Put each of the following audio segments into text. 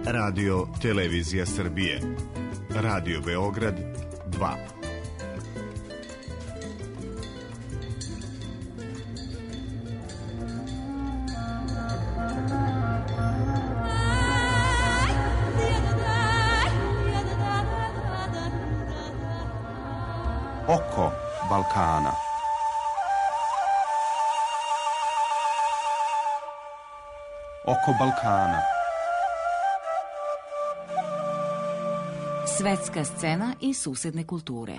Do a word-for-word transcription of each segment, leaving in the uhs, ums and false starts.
Radio Televizija Srbije. Radio Beograd dva. Oko Balkana. Oko Balkana. Svetska scena i susedne kulture.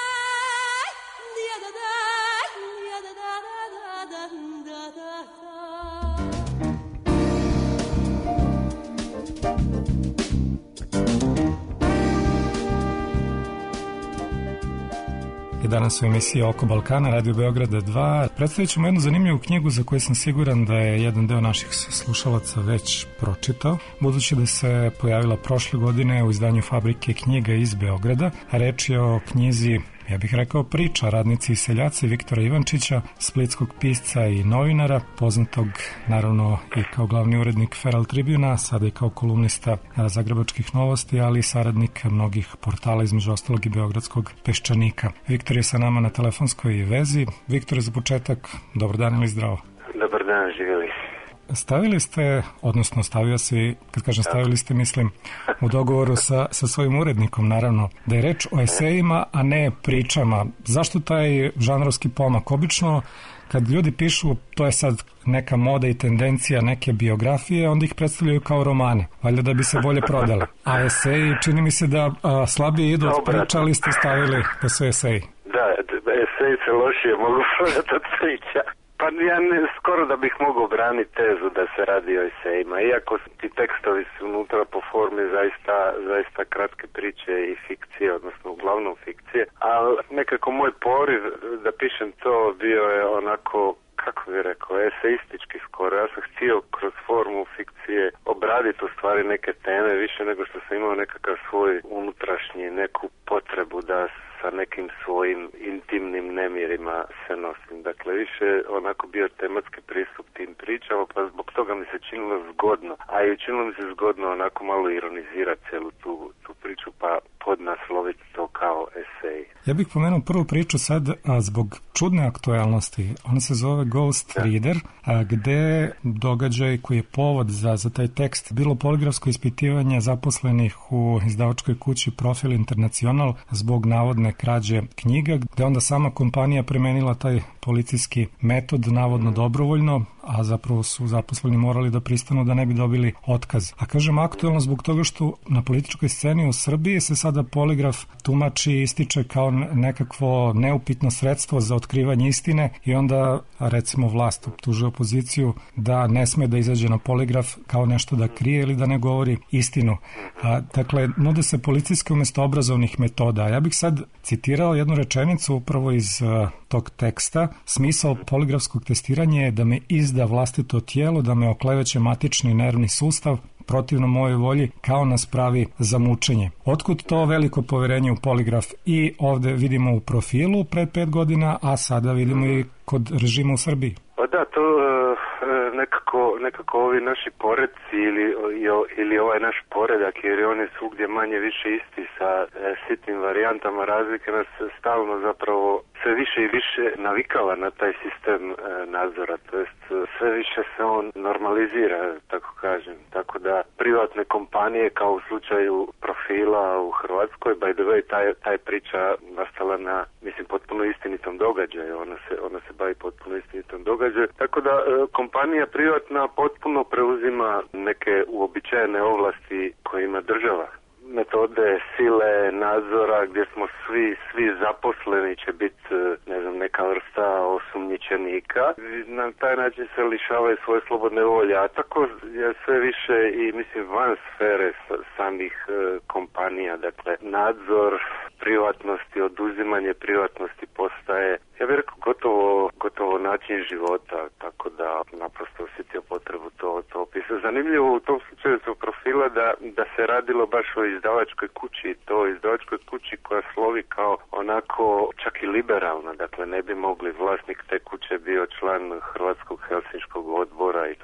Danas u emisiji Oko Balkana, Radio Beograda dva. Predstavit ćemo jednu zanimljivu knjigu za koju sam siguran da je jedan deo naših slušalaca već pročitao, budući da se pojavila prošle godine u izdanju Fabrike knjiga iz Beograda. Reč je o knjizi, ja bih rekao, priča radnici i seljaci Viktora Ivančića, splitskog pisca i novinara, poznatog naravno i kao glavni urednik Feral Tribuna, sada i kao kolumnista Zagrebačkih novosti, ali i saradnik mnogih portala, između ostalog i Beogradskog Peščanika. Viktor je sa nama na telefonskoj vezi. Viktor, za početak, dobar dan ili zdravo? Dobar dan, živjeli. Stavili ste, odnosno stavio si, kad kažem stavili ste, mislim, u dogovoru sa, sa svojim urednikom, naravno, da je reč o esejima, a ne pričama. Zašto taj žanrovski pomak? Obično, kad ljudi pišu, to je sad neka moda i tendencija, neke biografije, onda ih predstavljaju kao romane, valjda da bi se bolje prodali. A eseji, čini mi se da a, slabije idu od priča, ali ste stavili da su eseji. Da, eseji se lošije mogu prodati od priča. Pa ja ne, skoro da bih mogao braniti tezu da se radi o esejima, iako ti tekstovi su unutra po formi zaista, zaista kratke priče i fikcije, odnosno uglavnom fikcije, ali nekako moj poriv da pišem to bio je onako, kako bih rekao, eseistički skoro. Ja sam htio kroz formu fikcije obraditi u stvari neke teme više nego što sam imao nekakav svoj unutrašnji, neku potrebu da sa nekim svojim intimnim nemirima se nosim. Dakle, više onako bio tematski pristup tim pričama, pa zbog toga mi se činilo zgodno. A i učinilo mi se zgodno onako malo ironizirati celu tu, tu priču, pa podnasloviti to kao esej. Ja bih pomenuo prvu priču sad, a zbog čudne aktualnosti. Ona se zove Ghost da. Reader, a gde događaj koji je povod za, za taj tekst bilo poligrafsko ispitivanje zaposlenih u izdavačkoj kući Profil Internacional zbog navodne krađe knjiga, gde onda sama kompanija premenila taj policijski metod navodno dobrovoljno, a zapravo su zaposleni morali da pristanu da ne bi dobili otkaz. A kažem aktualno zbog toga što na političkoj sceni u Srbiji se sada poligraf tumači i ističe kao nekakvo neupitno sredstvo za otkrivanje istine i onda recimo vlast optužuje opoziciju da ne sme da izađe na poligraf kao nešto da krije ili da ne govori istinu. A, dakle, nude se policijske umesto obrazovnih metoda. Ja bih sad citirao jednu rečenicu upravo iz uh, tog teksta. Smisao poligrafskog testiranja je da me izda vlastito tijelo, da me okleveće matični nervni sustav, protivno mojoj volji, kao nas pravi za mučenje. Otkud to veliko poverenje u poligraf? I ovde vidimo u Profilu pred pet godina, a sada vidimo i kod režima u Srbiji. Pa da, to uh, nekako, nekako ovi naši poredci ili, ili ovaj naš poredak, jer on je svugdje manje više isti sa uh, sitnim varijantama razlike, nas stalno zapravo sve više i više navikava na taj sistem uh, nadzora, to jest uh, sve više se on normalizira, tako kažem. Tako da privatne kompanije, kao u slučaju Profila u Hrvatskoj, by the way, taj, taj priča nastala na, mislim, potpuno istinitom događaju, ona se, ona se bavi potpuno istinitom događaju. Tako da uh, kompanija privatna potpuno preuzima neke uobičajene ovlasti koje ima država. Metode sile, nadzora, gdje smo svi, svi zaposleni će biti, ne znam, neka vrsta osumnjičenika. Na taj način se lišavaju svoje slobodne volje, a tako je sve više i, mislim, van sfere samih e, kompanija. Dakle, nadzor privatnosti, oduzimanje privatnosti postaje, ja bih rekao, gotovo, gotovo način života, tako da naprosto osjetio potrebu to, to opisati. Zanimljivo u tom slučaju su Profila da, da se radilo baš o izdavačkoj kući, to izdavačkoj kući koja slovi kao onako čak i liberalna, dakle ne bi mogli, vlasnik te kuće bio član Hrvatskog helsinškog odbora i takve stvari.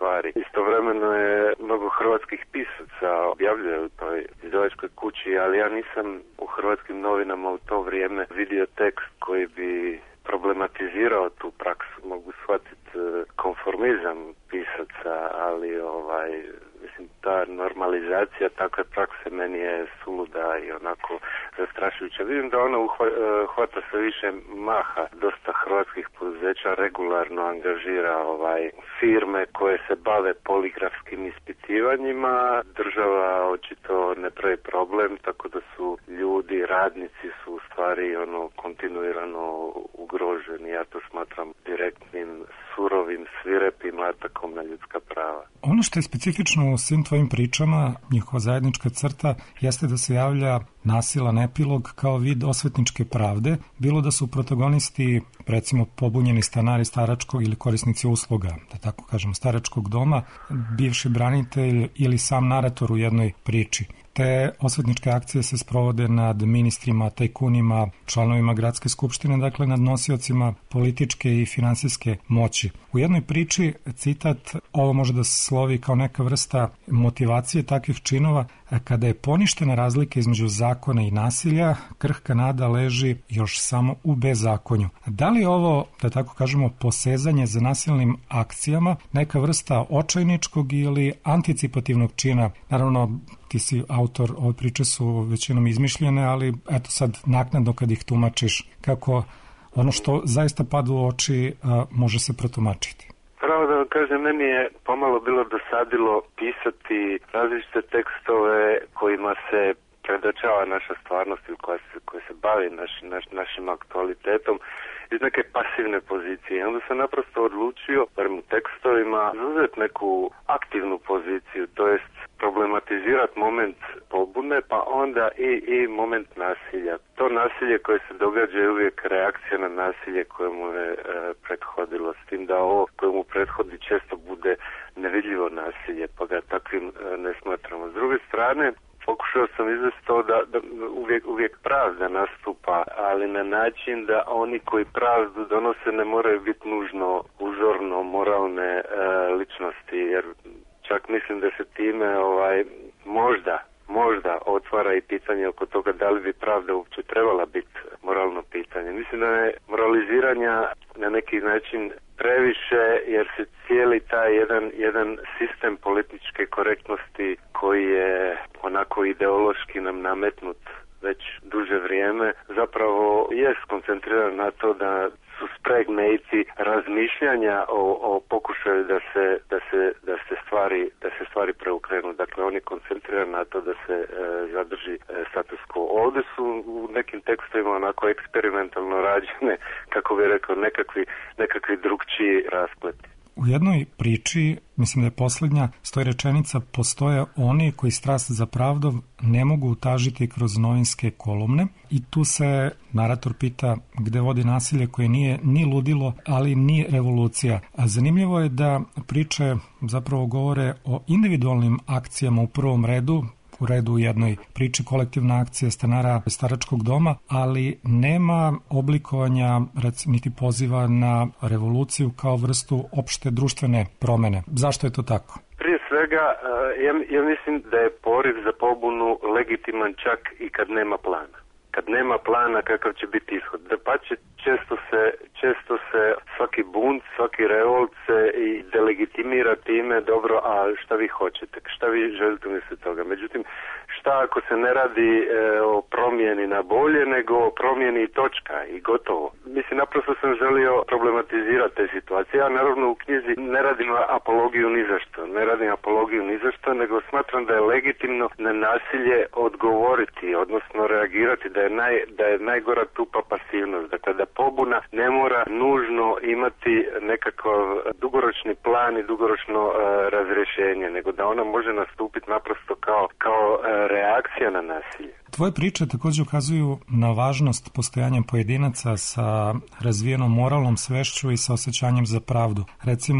stvari. Istovremeno je mnogo hrvatskih pisaca objavljuje u toj izdavačkoj kući, ali ja nisam u hrvatskim novinama u to vrijeme vidio tekst koji bi problematizirao tu praksu. Mogu shvatiti konformizam pisaca, ali ovaj, mislim, ta normalizacija takve prakse meni je suluda i onako zastrašujuća. Vidim da ona uhvata sve više maha. Dosta hrvatskih poduzeća regularno angažira ovaj firme koje se bave poligrafskim ispitivanjima. Država očito ne pravi problem, tako da su ljudi, radnici su u stvari ono kontinuirano ugroženi. Ja to smatram direktnim, surovim, svirepim atakom na ljudska prava. Ono što je specifično u svim tvojim pričama, njihova zajednička crta, jeste da se javlja nasilan epilog kao vid osvetničke pravde, bilo da su protagonisti, recimo, pobunjeni stanari staračkog ili korisnici usluga, da tako kažemo, staračkog doma, bivši branitelj ili sam narator u jednoj priči. Te osvetničke akcije se sprovode nad ministrima, tajkunima, članovima gradske skupštine, dakle nad nosiocima političke i finansijske moći. U jednoj priči, citat, ovo može da se slovi kao neka vrsta motivacije takvih činova: kada je poništena razlika između zakona i nasilja, krhka nada leži još samo u bezakonju. Da li je ovo, da tako kažemo, posezanje za nasilnim akcijama neka vrsta očajničkog ili anticipativnog čina? Naravno, ti si autor, ove priče su većinom izmišljene, ali eto sad naknadno kad ih tumačiš, kako ono što zaista pada u oči a, može se protumačiti. Pravo da vam kažem, meni je pomalo bilo dosadilo pisati različite tekstove kojima se predočava naša stvarnost ili koja se, koja se bavi naš, naš, našim aktualitetom iz neke pasivne pozicije. Onda sam naprosto odlučio, barem u tekstovima, zauzeti neku aktivnu poziciju, to jest problematizirati moment pobune, pa onda i, i moment nasilja. To nasilje koje se događa je uvijek reakcija na nasilje koje mu je e, prethodilo, s tim da ovo koje mu prethodi često bude nevidljivo nasilje, pa ga takvim e, ne smatramo. S druge strane, pokušao sam izvesti to da, da uvijek, uvijek pravda nastupa, ali na način da oni koji pravdu donose ne moraju biti nužno uzorno moralne e, ličnosti, jer čak mislim da se time ovaj možda, možda otvara i pitanje oko toga da li bi pravda uopće trebala biti moralno pitanje. Mislim da je moraliziranja na neki način previše, jer se cijeli taj jedan, jedan sistem političke korektnosti koji je onako ideološki nam nametnut već duže vrijeme, zapravo je skoncentriran na to da su spregne ići razmišljanja o, o pokušaju da se, da se, da se stvari, da se stvari preukrenu. Dakle, on je koncentriran na to da se e, zadrži e, status quo. Ovdje su u nekim tekstovima onako eksperimentalno rađene, kako bi rekao, nekakvi, nekakvi drugčiji raspleti. U jednoj priči, mislim da je posljednja, stoji rečenica: postoje oni koji strast za pravdom ne mogu utažiti kroz novinske kolumne, i tu se narator pita gde vodi nasilje koje nije ni ludilo, ali ni revolucija. A zanimljivo je da priče zapravo govore o individualnim akcijama u prvom redu, u redu u jednoj priči kolektivna akcija stanara staračkog doma, ali nema oblikovanja, recimo, niti poziva na revoluciju kao vrstu opšte društvene promene. Zašto je to tako? Prije svega, ja, ja mislim da je poriv za pobunu legitiman čak i kad nema plana. Kad nema plana kakav će biti ishod. Dapače, često se, često se svaki bunt, svaki revolt se i delegitimira time, dobro, a šta vi hoćete, šta vi želite umjesto toga. Međutim, šta ako se ne radi e, o promjeni na bolje, nego o promjeni i točka i gotovo. Mislim, naprosto sam želio problematizirati te situacije. Ja naravno u knjizi ne radim apologiju ni za što, ne radim apologiju ni za što, nego smatram da je legitimno na nasilje odgovoriti, odnosno reagirati, da je, naj, da je najgora tupa pasivnost. Dakle, da pobuna ne mora nužno imati nekakav dugoročni plan i dugoročno e, razrješenje, nego da ona može nastupiti naprosto kao, kao e, reakcija na nasilje. Tvoje priče također ukazuju na važnost postojanja pojedinaca sa razvijenom moralnom svešću i sa osjećanjem za pravdu. Recimo,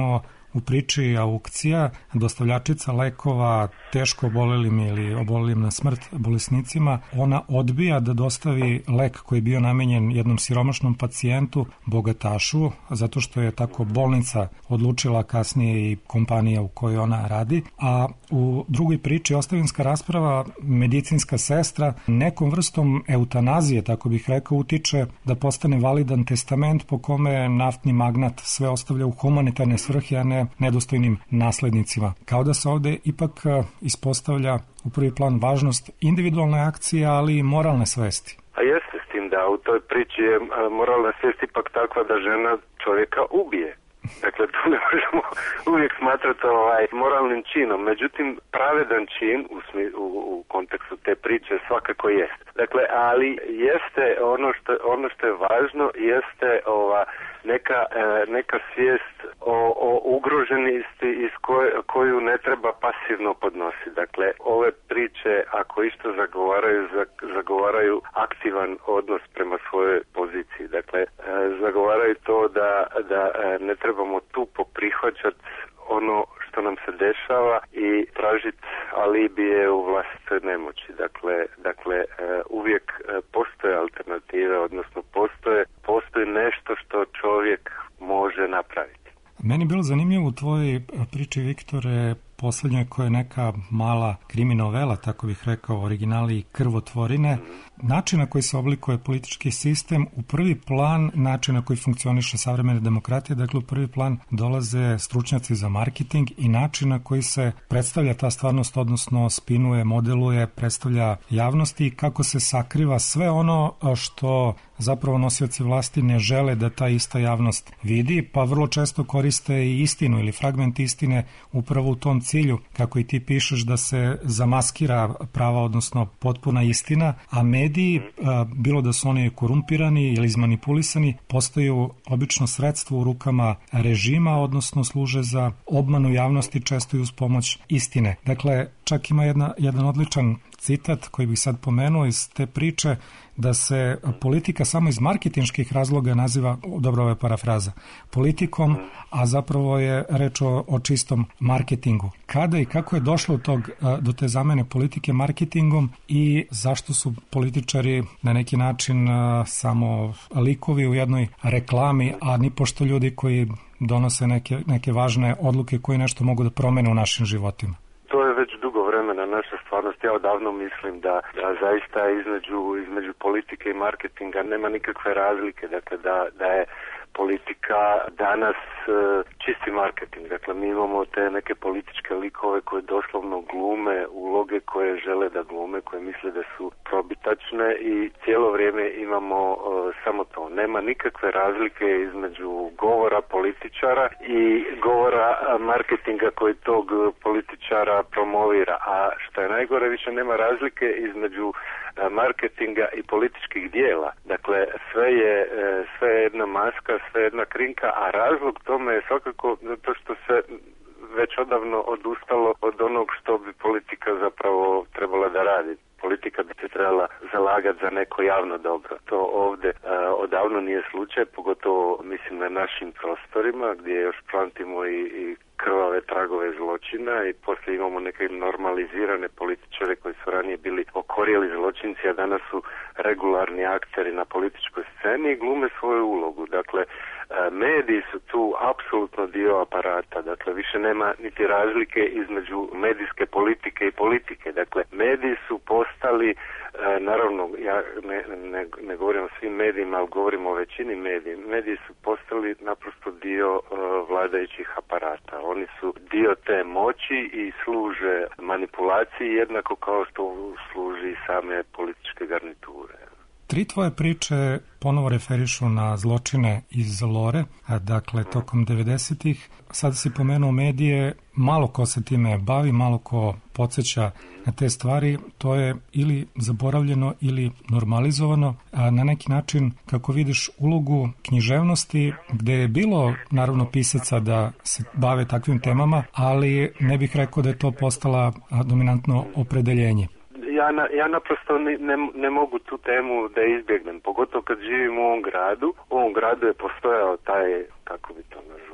u priči Aukcija, dostavljačica lekova teško obolelim ili obolelim na smrt bolesnicima, ona odbija da dostavi lek koji je bio namenjen jednom siromašnom pacijentu, bogatašu, zato što je tako bolnica odlučila, kasnije i kompanija u kojoj ona radi. A u drugoj priči Ostavinska rasprava, medicinska sestra nekom vrstom eutanazije, tako bih rekao, utiče da postane validan testament po kome naftni magnat sve ostavlja u humanitarne svrhe, a ne nedostojnim naslednicima. Kao da se ovde ipak ispostavlja u prvi plan važnost individualne akcije, ali i moralne svesti. A jeste s tim da u toj priči je moralna svest ipak takva da žena čovjeka ubije. Dakle, to ne možemo uvijek smatrati ovaj moralnim činom. Međutim, pravedan čin u, smi, u, u kontekstu te priče svakako jest. Dakle, ali jeste ono što, ono što je važno, jeste ova neka, neka svijest o, o ugroženosti iz koje, koju ne treba pasivno podnositi. Dakle, ove priče, ako išto zagovaraju, zagovaraju aktivan odnos prema svojoj poziciji. Dakle, zagovaraju to da, da ne trebamo tu poprihvaćati ono što nam se dešava i tražiti alibije u vlastitoj nemoći. Dakle, dakle uvijek postoje alternative, odnosno postoje, postoji nešto što čovjek može napraviti. Meni je bilo zanimljivo u tvojoj priči, Viktore, poslednjoj, koja je neka mala kriminovela, tako bih rekao, originali Krvotvorine, način na koji se oblikuje politički sistem, u prvi plan način na koji funkcioniše savremena demokratija, dakle u prvi plan dolaze stručnjaci za marketing i način na koji se predstavlja ta stvarnost, odnosno spinuje, modeluje, predstavlja javnosti i kako se sakriva sve ono što zapravo nosioci vlasti ne žele da ta ista javnost vidi, pa vrlo često koriste i istinu ili fragment istine upravo u tom cilju, kako i ti pišeš, da se zamaskira prava, odnosno potpuna istina, a mediji, bilo da su oni korumpirani ili izmanipulisani, postaju obično sredstvo u rukama režima, odnosno služe za obmanu javnosti, često i uz pomoć istine. Dakle, čak ima jedna, jedan odličan citat koji bih sad pomenuo iz te priče, da se politika samo iz marketinških razloga naziva, dobro, ovo je parafraza, politikom, a zapravo je reč o, o čistom marketingu. Kada i kako je došlo do, tog, do te zamene politike marketingom i zašto su političari na neki način samo likovi u jednoj reklami, a ni pošto ljudi koji donose neke, neke važne odluke koje nešto mogu da promene u našim životima? To je već dugo vremena naša stvarnost. Ja odavno mislim da, da zaista između, između politike i marketinga nema nikakve razlike. Dakle, da, da je politika danas e, čisti marketing. Dakle, mi imamo te neke političke likove koje doslovno glume uloge koje žele da glume, koje misle da su probitačne i cijelo vrijeme imamo e, samo to. Nema nikakve razlike između govora političara i govora marketinga koji tog političara promovira. A što je najgore, više nema razlike između marketinga i političkih dijela. Dakle, sve je, sve je jedna maska, sve je jedna krinka, a razlog tome je svakako zato što se već odavno odustalo od onog što bi politika zapravo trebala da radi. Politika bi se trebala zalagati za neko javno dobro. To ovdje uh, odavno nije slučaj, pogotovo mislim na našim prostorima gdje još pamtimo i, i krvave tragove zločina i poslije imamo neke normalizirane političare koji su ranije bili okorjeli zločinci, a danas su regularni akteri na političkoj sceni i glume svoju ulogu. Dakle, mediji su tu apsolutno dio aparata, dakle više nema niti razlike između medijske politike i politike. Dakle, mediji su postali, naravno ja ne, ne, ne govorim o svim medijima, ali govorim o većini medija. Mediji su postali naprosto dio uh, vladajućih aparata. Oni su dio te moći i služe manipulaciji jednako kao što služi same političke garniture. Tri tvoje priče ponovo referišu na zločine iz Lore, dakle tokom devedesetih. Sada si pomenuo medije, malo ko se time bavi, malo ko podsjeća na te stvari, to je ili zaboravljeno ili normalizovano. A na neki način, kako vidiš ulogu književnosti, gde je bilo naravno pisaca da se bave takvim temama, ali ne bih rekao da je to postala dominantno opredeljenje. Ja, na, ja naprosto ne, ne, ne mogu tu temu da izbjegnem, pogotovo kad živim u ovom gradu. U ovom gradu je postojao taj, kako bi to nazvao,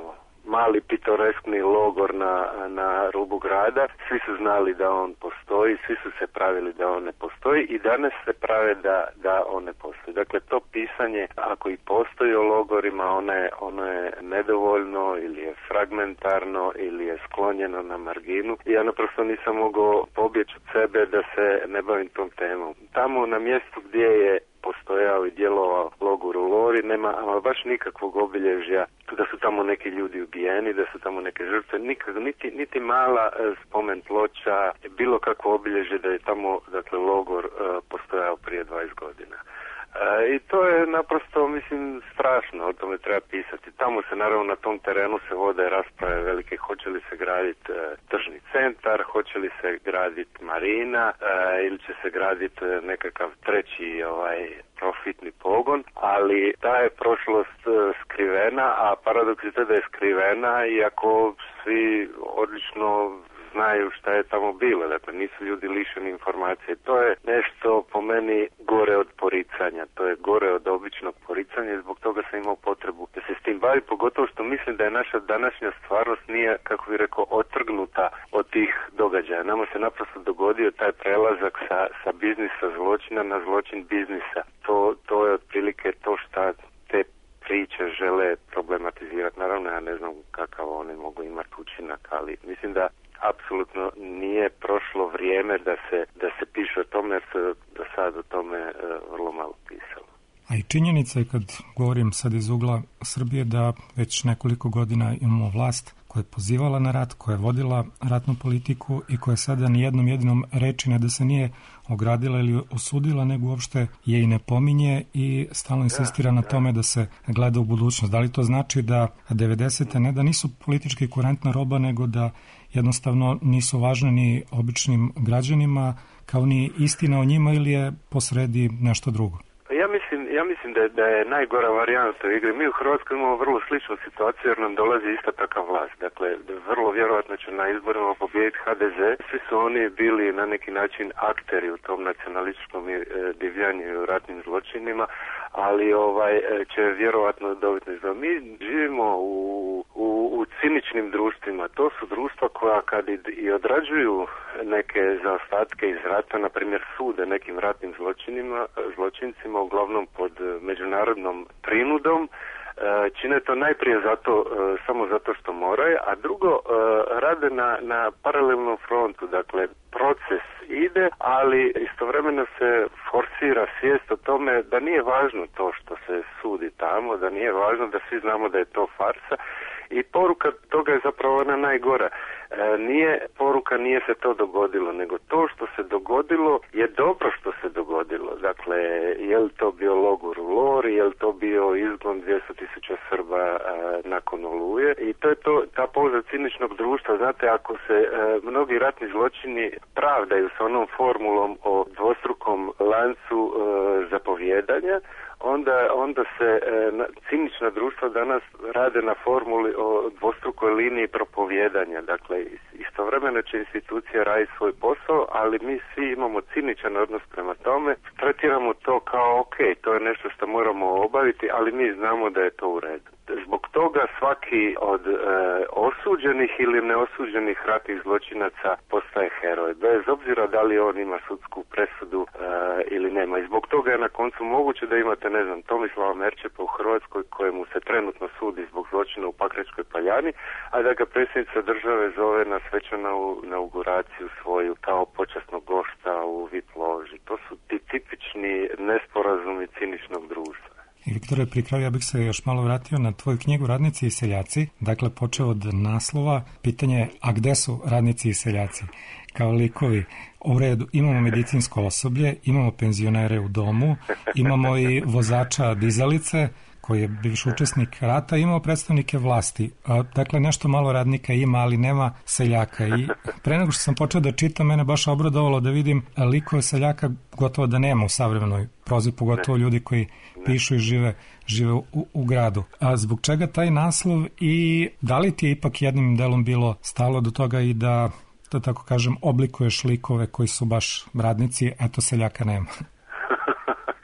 mali pitoreskni logor na, na rubu grada. Svi su znali da on postoji, svi su se pravili da on ne postoji i danas se prave da, da on ne postoji. Dakle, to pisanje, ako i postoji o logorima, ono je, ono je nedovoljno ili je fragmentarno ili je sklonjeno na marginu. Ja naprosto nisam mogao pobjeći od sebe da se ne bavim tom temom. Tamo na mjestu gdje je postojao i djelovao logor u Lori, nema ama baš nikakvog obilježja da su tamo neki ljudi ubijeni, da su tamo neke žrtve, nikak, niti, niti mala e, spomen ploča, bilo kakvo obilježje da je tamo, dakle, logor e, postojao prije dvadeset godina. E, I to je naprosto, mislim, strašno, o tome treba pisati. Tamo se, naravno, na tom terenu se vode rasprave velike, hoće li se graditi e, tržni centar, hoće li se graditi marina e, ili će se graditi e, nekakav treći ovaj profitni pogon, ali ta je prošlost e, skrivena, a paradoks je to da je skrivena, iako svi odlično znaju šta je tamo bilo, dakle nisu ljudi lišeni informacije. To je nešto po meni gore od poricanja, to je gore od običnog poricanja i zbog toga sam imao potrebu da se s tim bavi, pogotovo što mislim da je naša današnja stvarnost nije, kako bih rekao, otrgnuta od tih događaja. Nama se naprosto dogodio taj prelazak sa, sa biznisa zločina na zločin biznisa. To, to je otprilike to šta te priče žele problematizirati. Naravno, ja ne znam kakav oni mogu imati učinak, ali mislim da apsolutno nije prošlo vrijeme da se, da se piše o tome, jer se do sad o tome e, vrlo malo pisalo. A i činjenica je, kad govorim sad iz ugla Srbije, da već nekoliko godina imamo vlast koja je pozivala na rat, koja je vodila ratnu politiku i koja sada ni jednom jedinom reči ne da se nije ogradila ili osudila, nego uopšte je i ne pominje i stalno insistira na tome da se gleda u budućnost. Da li to znači da devedesete ne da nisu politički kurentna roba, nego da jednostavno nisu važne ni običnim građanima, kao ni istina o njima, ili je posredi nešto drugo? Ja mislim, ja mislim da je, da je najgora varijanta u igri. Mi u Hrvatskoj imamo vrlo sličnu situaciju jer nam dolazi ista takva vlast. Dakle, vrlo vjerojatno će na izborima pobijediti ha de ze. Svi su oni bili na neki način akteri u tom nacionalističkom divljanju i u ratnim zločinima, ali ovaj će vjerojatno dobiti izbor. Mi živimo u, u, u ciničnim društvima. To su društva koja kad i, i odrađuju neke zaostatke iz rata, na primjer sude nekim ratnim zločinima, zločincima, uglavnom pod međunarodnom prinudom, čine to najprije zato, samo zato što moraju, a drugo rade na, na paralelnom frontu, dakle proces ide, ali istovremeno se forsira svijest o tome da nije važno to što se sudi tamo, da nije važno, da svi znamo da je to farsa. I poruka toga je zapravo ona najgora. E, nije poruka nije se to dogodilo, nego to što se dogodilo je dobro što se dogodilo. Dakle, je li to bio logor u Lori, je li to bio izgon dvjesto tisuća Srba e, nakon Oluje. I to je to, ta poza ciničnog društva. Znate, ako se e, mnogi ratni zločini pravdaju sa onom formulom o dvostrukom lancu e, zapovjedanja, Onda, onda se e, cinična društva danas rade na formuli o dvostrukoj liniji propovijedanja. Dakle, istovremeno će institucija raditi svoj posao, ali mi svi imamo ciničan odnos prema tome. Tretiramo to kao ok, to je nešto što moramo obaviti, ali mi znamo da je to u redu. Zbog toga svaki od e, osuđenih ili neosuđenih ratnih zločinaca postaje heroj, bez obzira da li on ima sudsku presudu e, ili nema. I zbog toga je na koncu moguće da imate, ne znam, Tomislava Merčepa u Hrvatskoj kojemu se trenutno sudi zbog zločina u Pakračkoj Paljani, a da ga predsjednica države zove na svečanu inauguraciju svoju kao počasnog gošta u V I P loži. To su ti tipični nesporazumi ciničnog društva. I Viktore, pri kraju ja bih se još malo vratio na tvoju knjigu Radnici i seljaci. Dakle, počeo od naslova, pitanje, a gde su radnici i seljaci? Kao likovi, u redu, imamo medicinsko osoblje, imamo penzionere u domu, imamo i vozača dizalice, koji je bivši učesnik rata, imao predstavnike vlasti. Dakle, nešto malo radnika ima, ali nema seljaka. I pre nego što sam počeo da čitam, mene baš obradovalo da vidim likove seljaka gotovo da nema u savremenoj prozi, pogotovo ljudi koji pišu i žive, žive u, u gradu. A zbog čega taj naslov i da li ti je ipak jednim delom bilo stalo do toga i da, da tako kažem, oblikuješ likove koji su baš radnici, eto seljaka nema?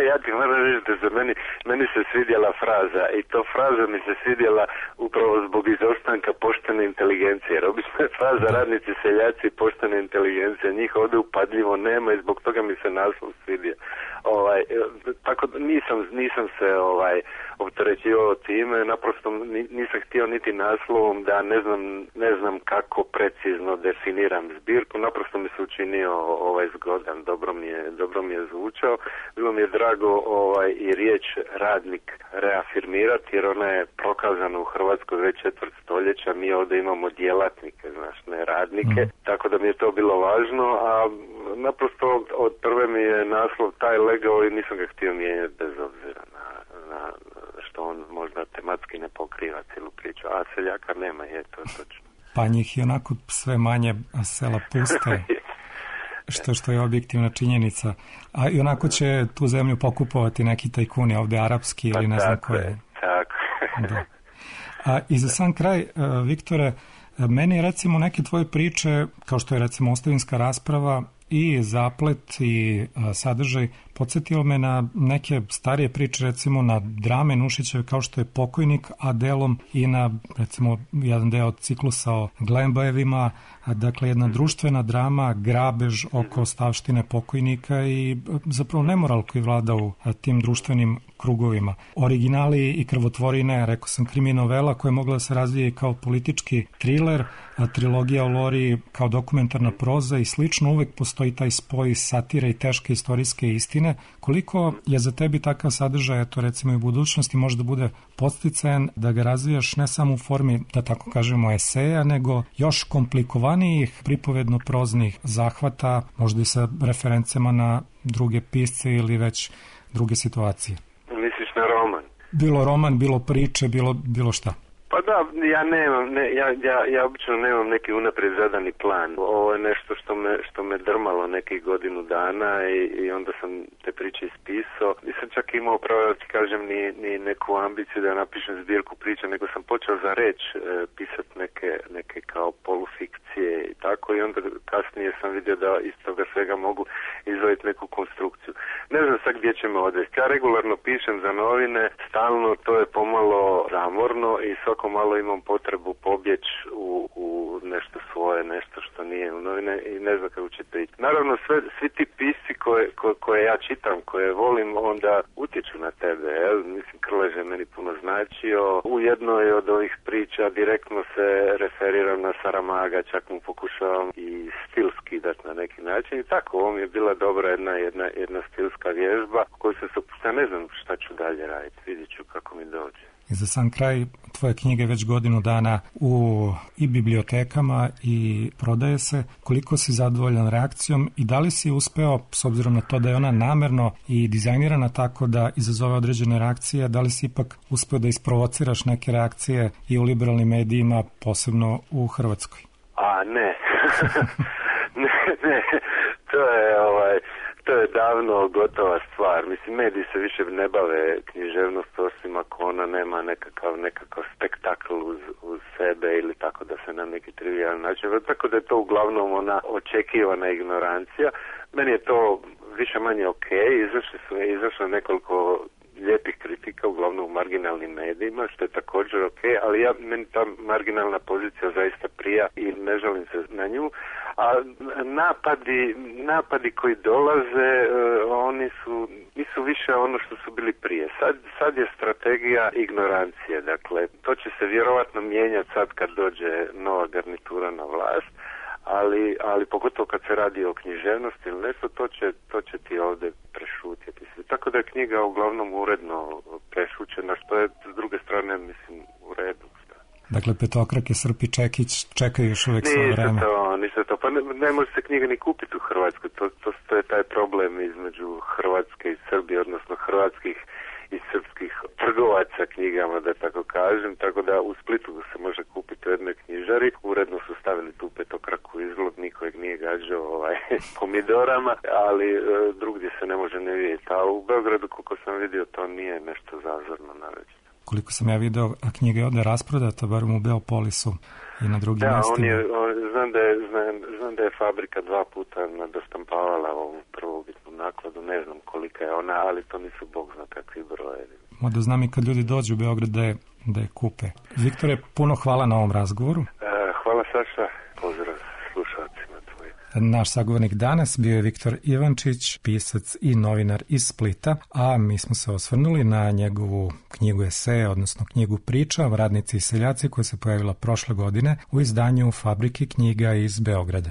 ja ti moram reći da za meni, meni se svidjela fraza i to fraza mi se svidjela upravo zbog izostanka poštene inteligencije. Jer obično je fraza radnici, seljaci, poštene inteligencije. Njih ovdje upadljivo nema i zbog toga mi se naslov svidio. Ovaj, tako da nisam, nisam se ovaj, opterećivao time, naprosto nisam htio niti naslovom da ne znam, ne znam kako precizno definiram zbirku, naprosto mi se učinio ovaj, zgodan, dobro mi je, dobro mi je zvučao. Bilo mi je drago ovaj, i riječ radnik reafirmirati, jer ona je prokazana u Hrvatskoj već četvrt stoljeća, mi ovdje imamo djelatnike, znaš, ne radnike, mm. tako da mi je to bilo važno, a naprosto od prve mi je naslov taj legao i nisam ga htio mijenjati bez obzira na, na što on možda tematski ne pokriva cijelu priču, a seljaka nema, je to točno. Pa njih je onako sve manje, a sela puste, što, što je objektivna činjenica. A i onako će tu zemlju pokupovati neki tajkuni ovdje arapski ili ne znam koje. Tako da. A i za sam kraj, Viktore, meni recimo neke tvoje priče, kao što je recimo Ostavinska rasprava, i zaplet i a, sadržaj podsjetio me na neke starije priče, recimo na drame Nušićeve kao što je Pokojnik, a delom i na recimo jedan deo ciklusa o Glembajevima, a, dakle jedna društvena drama, grabež oko ostavštine pokojnika i a, zapravo nemoral koji vlada u a, tim društvenim krugovima. Originali i krvotvorine, rekao sam, kriminovela koja je mogla da se razvije kao politički thriller, a trilogija o Lori kao dokumentarna proza i slično, uvek postoji taj spoj satire i teške istorijske istine. Koliko je za tebi takav sadržaj, to recimo i u budućnosti može da bude podsticajan da ga razvijaš ne samo u formi, da tako kažemo, eseja, nego još komplikovanijih pripovedno-proznih zahvata, možda i sa referencama na druge pisce ili već druge situacije? Misliš na roman? Bilo roman, bilo priče, bilo, bilo šta. Pa da, ja nemam, ne, ja, ja, ja obično nemam neki unaprijed zadani plan. Ovo je nešto što me, što me drmalo nekih godinu dana i, i onda sam te priče ispisao. Nisam čak imao pravo da ti kažem ni, ni neku ambiciju da napišem zbirku priča, nego sam počeo za reč e, pisati neke, neke kao polufikcije i tako, i onda kasnije sam vidio da iz toga svega mogu izvojiti neku konstrukciju. Ne znam sad gdje će me odvesti. Ja regularno pišem za novine, stalno, to je pomalo zamorno i svako malo imam potrebu pobjeći u, u nešto svoje, nešto što nije u novine i ne znam kako će to ići. Naravno, sve, svi ti pisci koje, koje, koje ja čitam, koje volim, onda utječu na tebe. Jel? Mislim, Krlež je meni puno značio. U jednoj od ovih priča direktno se referiram na Saramaga, čak mu pokušavam i stilski dati na neki način. I tako, ovo mi je bila dobra jedna, jedna, jedna stilska vježba koju se supušta. Ne znam šta ću dalje raditi, vidjet ću kako mi dođe. I za sam kraj, tvoje knjige već godinu dana u i bibliotekama i prodaje se. Koliko si zadovoljan reakcijom i da li si uspeo, s obzirom na to da je ona namerno i dizajnirana tako da izazove određene reakcije, da li si ipak uspeo da isprovociraš neke reakcije i u liberalnim medijima, posebno u Hrvatskoj? A ne, ne, ne, to je ovaj... To je davno gotova stvar. Mislim, mediji se više ne bave književnost, osim ako ona nema nekakav, nekakav spektakl uz, uz sebe ili tako da se na neki trivijalan način. Tako da je to uglavnom ona očekivana ignorancija. Meni je to više manje ok. Izašli su, izašlo nekoliko lijepih kritika, uglavnom u marginalnim medijima, što je također ok, ali ja, meni ta marginalna pozicija zaista prija i ne želim se na nju. A napadi, napadi koji dolaze, uh, oni su, nisu više ono što su bili prije. Sad, sad je strategija ignorancije, dakle, to će se vjerovatno mijenjati sad kad dođe nova garnitura na vlast, ali, ali pogotovo kad se radi o književnosti ili nešto, to će, to će ti ovdje prešutjeti. Tako da je knjiga uglavnom uredno prešućena, što je s druge strane, mislim, u redu. Dakle, petokrake, Srp i Čekić čekaju još uvijek svoje vreme. Nisu to, nisu to. Pa ne, ne može se knjiga ni kupiti u Hrvatskoj. To, to, to je taj problem između Hrvatske i Srbije, odnosno hrvatskih i srpskih trgovaca knjigama, da tako kažem. Tako da u Splitu se može kupiti u jednoj knjižari. Uredno su stavili tu petokraku izlog, nikojeg nije gađao ovaj, pomidorama, ali e, drugdje se ne može ne vidjeti. A u Beogradu, koliko sam vidio, to nije nešto zazorno naročito. Koliko sam ja video, a knjiga je ovdje rasprodata, barom u Beopolisu i na drugim da, mjestima. Da, on je, on, znam, da je, znam, znam da je fabrika dva puta nadostampavala ovu prvobitnu nakladu, ne znam kolika je ona, ali to nisu bog zna kakvi brojevi. Mada znam i kad ljudi dođu u Beograd da je, da je kupe. Viktore, puno hvala na ovom razgovoru. E, hvala Saša, pozdrav slušalcima tvojim. Naš sagovornik danas bio je Viktor Ivančić, pisac i novinar iz Splita, a mi smo se osvrnuli na njegovu knjigu eseja, odnosno knjigu priča Radnici i seljaci, koja se pojavila prošle godine u izdanju Fabrike knjiga iz Beograda.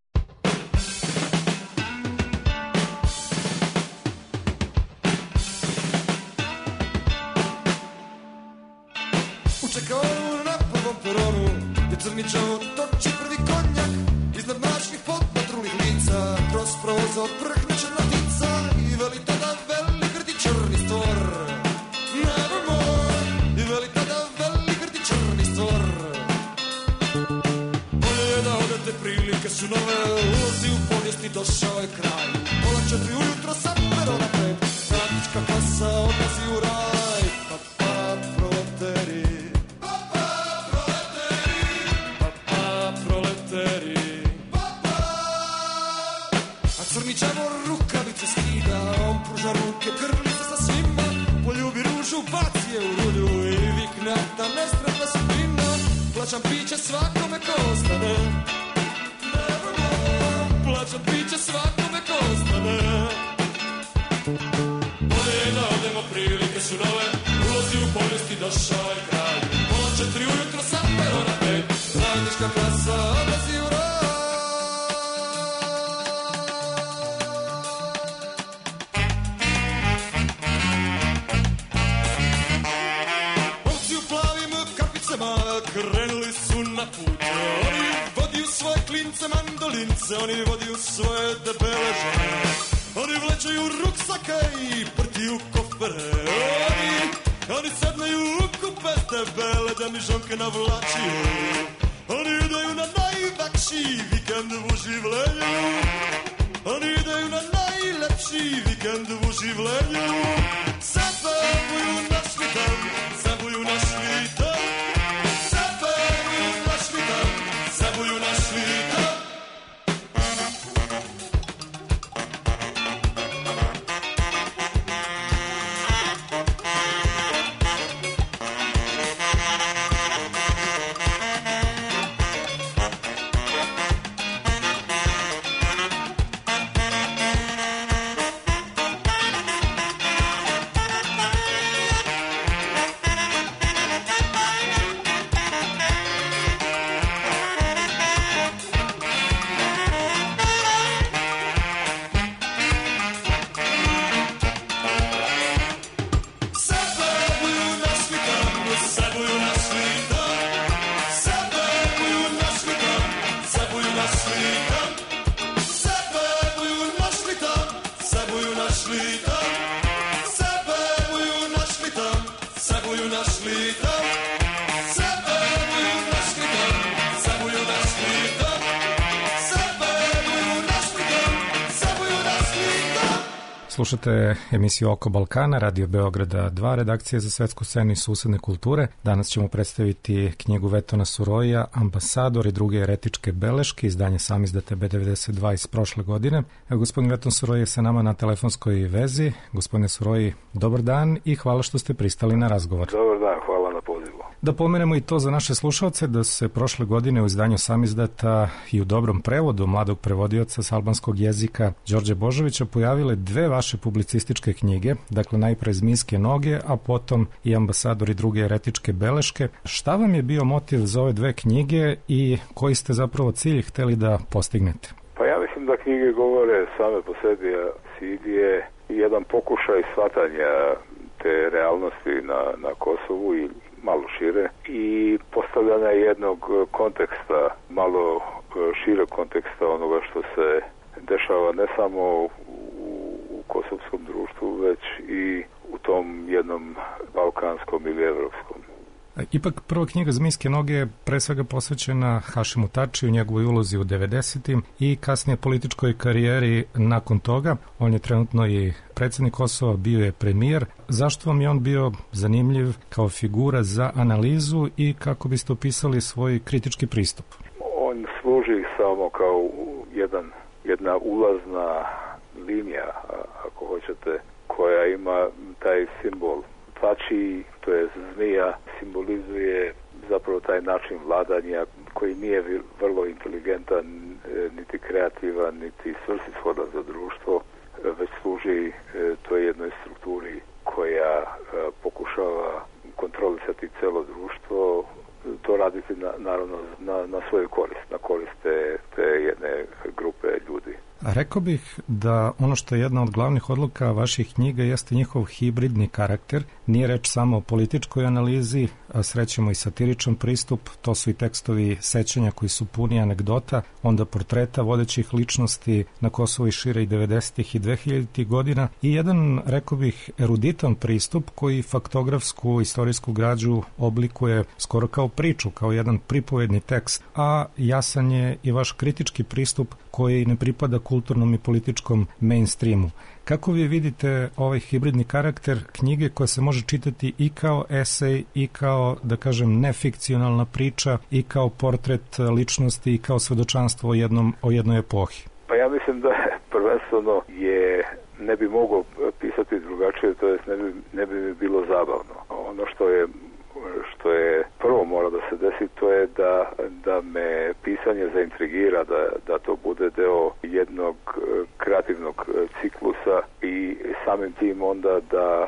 Crničavo toči prvi konjak, iznad mračnih podpatrulnih lica, kroz prozor prhne črnatica i veli tada veli grdi črni stvor. Nevermore, i veli tada veli grdi črni stvor. Bolje je da odete, prilike su nove, ulazi u povijesti, došao je kraj. Pola četiri ujutro sa perona pred, radnička klasa odlazi u raj. Pa pa proleteri. Crničavo rukavice skida, on pruža ruke, grli se sa svima, poljubi ružu, baci je u rulju i vikne da nesretna sudbina, plaćam piće svakome ko ostane. Plaćam piće svakome ko ostane. Bolje je da odemo, prilike su nove, ulazi u povijesti, došao je kraj. Pola četiri ujutro sa perona pet, radnička klasa odlazi u raj. Krenuli su na put, oni vodiju svoje klince mandolince, oni vodiju svoje debele žene, oni vlečaju ruksake i prtiju kofere, oni, oni sedneju u kupe debele da mi žonke navlačiju, oni idaju na najvakši vikend u življenju, oni idaju na najlepši vikend u življenju, zabavuju našli dan, zabavuju našli dan. Zabuju našli dan. Slušate emisiju Oko Balkana, Radio Beograda dva, redakcije za svetsku scenu i susedne kulture. Danas ćemo predstaviti knjigu Vetona Suroija, Ambasador i druge eretičke beleške, izdanje samizdate B devedeset dva iz prošle godine. Evo, gospodin Veton Suroj je sa nama na telefonskoj vezi. Gospodine Suroj, dobar dan i hvala što ste pristali na razgovor. Dobar dan, hvala na pozivu. Da pomenemo i to za naše slušalce, da se prošle godine u izdanju samizdata i u dobrom prevodu mladog prevodioca s albanskog jezika Đorđe Božovića pojavile dve vaše publicističke knjige, dakle najpre Zmijske noge, a potom i Ambasador i druge eretičke beleške. Šta vam je bio motiv za ove dve knjige i koji ste zapravo cilj hteli da postignete? Pa ja mislim da knjige govore same po sebi, a C D je jedan pokušaj shvatanja te realnosti na, na Kosovu i malo šire i postavljanja jednog konteksta, malo šire konteksta onoga što se dešava ne samo u, u kosovskom društvu, već i u tom jednom balkanskom ili evropskom. Ipak prva knjiga Zmijske noge je pre svega posvećena Hašimu Tačiju, njegovoj ulozi u devedesetim i kasnije političkoj karijeri nakon toga. On je trenutno i predsjednik Kosova, bio je premijer. Zašto vam je on bio zanimljiv kao figura za analizu i kako biste opisali svoj kritički pristup? On služi samo kao jedan, jedna ulazna linija, ako hoćete, koja Rekao bih da ono što je jedna od glavnih odluka vaših knjiga jeste njihov hibridni karakter. Nije reč samo o političkoj analizi, a srećemo i satiričan pristup. To su i tekstovi sećanja koji su puni anegdota, onda portreta vodećih ličnosti na Kosovu i šire i devedesetih i dvehiljaditih godina i jedan, rekao bih, eruditan pristup koji faktografsku istorijsku građu oblikuje skoro kao priču, kao jedan pripovedni tekst, a jasan je i vaš kritički pristup koji ne pripada kulturnom i političkom mainstreamu. Kako vi vidite ovaj hibridni karakter knjige koja se može čitati i kao esej i kao, da kažem, nefikcionalna priča i kao portret ličnosti i kao svedočanstvo o, jednom, o jednoj epohi? Pa ja mislim da prvenstveno je, ne bi mogao pisati drugačije, to jest ne bi, ne bi mi bilo zabavno. Ono što je što je prvo mora da se desi, to je da, da me pisanje zaintrigira, da, da to bude deo jednog kreativnog ciklusa i samim tim onda da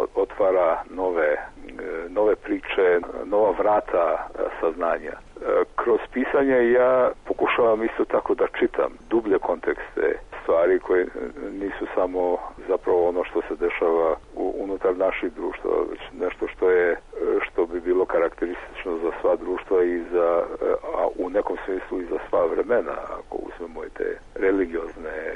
otvara nove, nove priče, nova vrata saznanja. Kroz pisanje ja pokušavam isto tako da čitam dublje kontekste stvari koje nisu samo zapravo ono što se dešava u, unutar naših društva, već nešto što je što bi bilo karakteristično za sva društva i za, a u nekom smislu i za sva vremena, ako uzmemo i te religiozne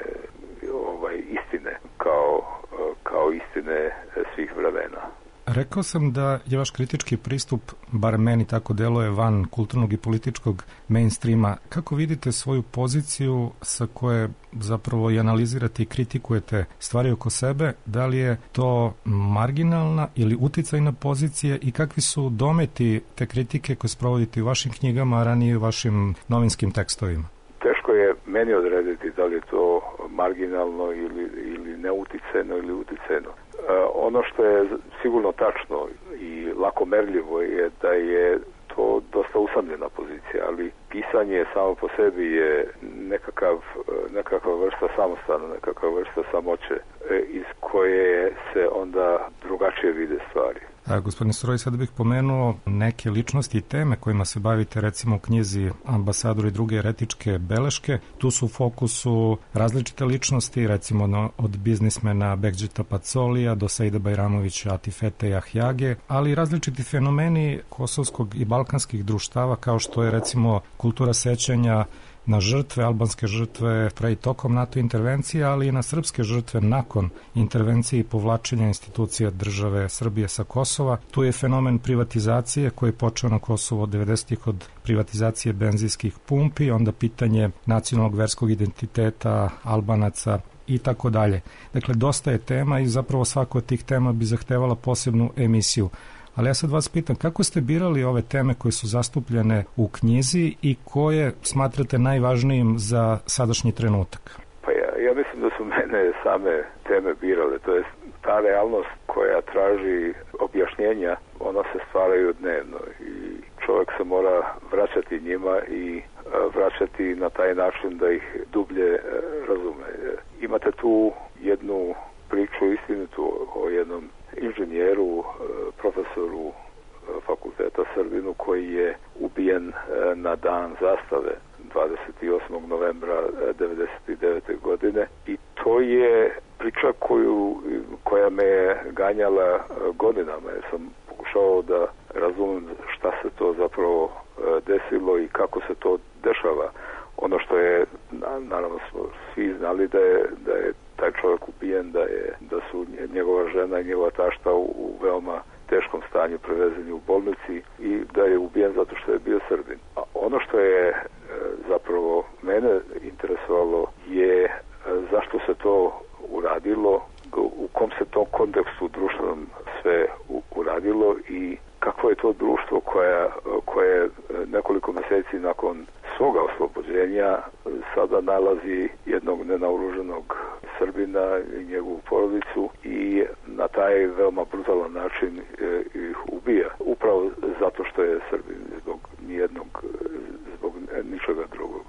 ovaj, istine kao, kao istine svih vremena. Rekao sam da je vaš kritički pristup, bar meni tako deluje, van kulturnog i političkog mainstreama. Kako vidite svoju poziciju sa koje zapravo i analizirate i kritikujete stvari oko sebe? Da li je to marginalna ili uticajna pozicija i kakvi su dometi te kritike koje sprovodite u vašim knjigama, a ranije u vašim novinskim tekstovima? Teško je meni odrediti da li je to marginalno ili, ili neuticajno ili uticajno. Uh, ono što je sigurno tačno i lako merljivo je da je to dosta usamljena pozicija, ali pisanje samo po sebi je nekakav, nekakva vrsta samostana, nekakva vrsta samoće iz koje se onda drugačije vide stvari. A, gospodine Stroj, sad bih pomenuo neke ličnosti i teme kojima se bavite, recimo u knjizi Ambasador i druge eretičke beleške. Tu su u fokusu različite ličnosti, recimo no, od biznismena Begđeta Pacolija do Seida Bajramovića, Atifete i Ahjage, ali i različiti fenomeni kosovskog i balkanskih društava, kao što je recimo kultura sećanja na žrtve, albanske žrtve pre i tokom NATO intervencije, ali i na srpske žrtve nakon intervencije i povlačenja institucija države Srbije sa Kosova. Tu je fenomen privatizacije koji je počeo na Kosovu od devedesetih od privatizacije benzinskih pumpi, onda pitanje nacionalnog verskog identiteta Albanaca i tako dalje. Dakle, dosta je tema i zapravo svako od tih tema bi zahtevala posebnu emisiju. Ali ja sad vas pitam, kako ste birali ove teme koje su zastupljene u knjizi i koje smatrate najvažnijim za sadašnji trenutak? Pa ja, ja mislim da su mene same teme birale, to je ta realnost koja traži objašnjenja, ona se stvaraju dnevno i čovjek se mora vraćati njima i vraćati na taj način da ih dublje razume. Imate tu jednu priču istinitu o jednom inženjeru, profesoru fakulteta Srbinu koji je ubijen na dan zastave dvadeset osmog novembra devedeset devete godine i to je priča koju, koja me je ganjala godinama jer sam pokušao da razumem šta se to zapravo desilo i kako se to dešava. Ono što je, naravno smo svi znali da je, da je taj čovjek ubijen, da je da su njegova žena i njegova tašta u, u veoma teškom stanju prevezeni u bolnici i da je ubijen zato što je bio Srbin. A ono što je e, zapravo mene interesovalo je e, zašto se to uradilo, u kom se to kontekstu društvenom sve u, uradilo i kakvo je to društvo koja, koje nekoliko mjeseci nakon svoga oslobođenja sada nalazi jednog nenaoruženog Srbina i njegovu porodicu i na taj veoma brutalan način ih ubija. Upravo zato što je Srbin, zbog nijednog, zbog ničega drugog.